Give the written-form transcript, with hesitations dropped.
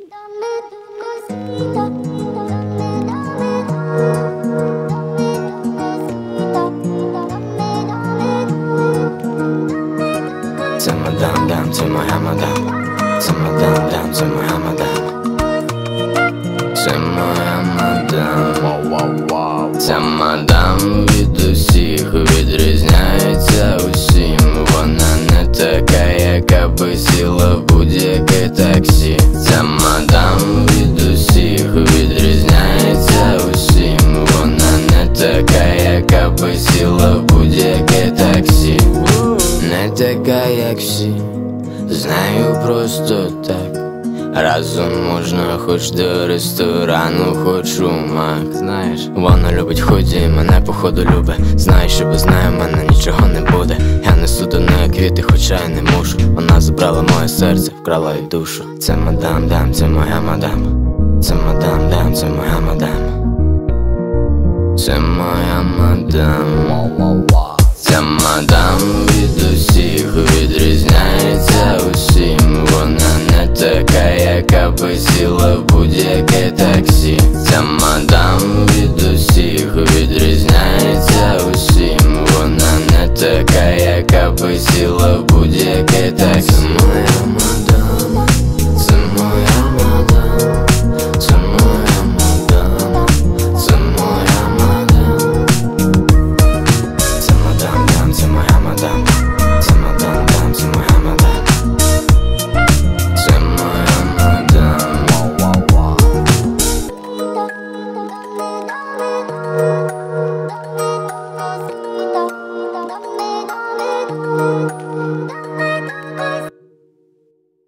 Це мадам, дам, це моя мадам. Це мадам, дам, це моя мадам. Це моя мадам. Ця мадам від усіх відрізняється усім. Вона не така, яка би сіла в будь-яке таксі. Ця мадам від усіх відрізняється усім. Вона не така, яка би сіла в будь-яке таксі. Не така, як всі, знаю просто так. Разом можна хоч до ресторану, хоч у мак. Знаєш, вона любить худі і мене походу любить. Знає, що без неї в мене нічого не буде. Я несу до неї квіти, хоча й не мушу. Вона забрала моє серце, вкрала й душу. Це мадам, дам, це моя мадам. Це мадам, дам, це моя мадам. Це моя мадам. Ця мадам від усіх відрізняється усім. Вона не така, яка би сіла в будь-яке таксі. Ця мадам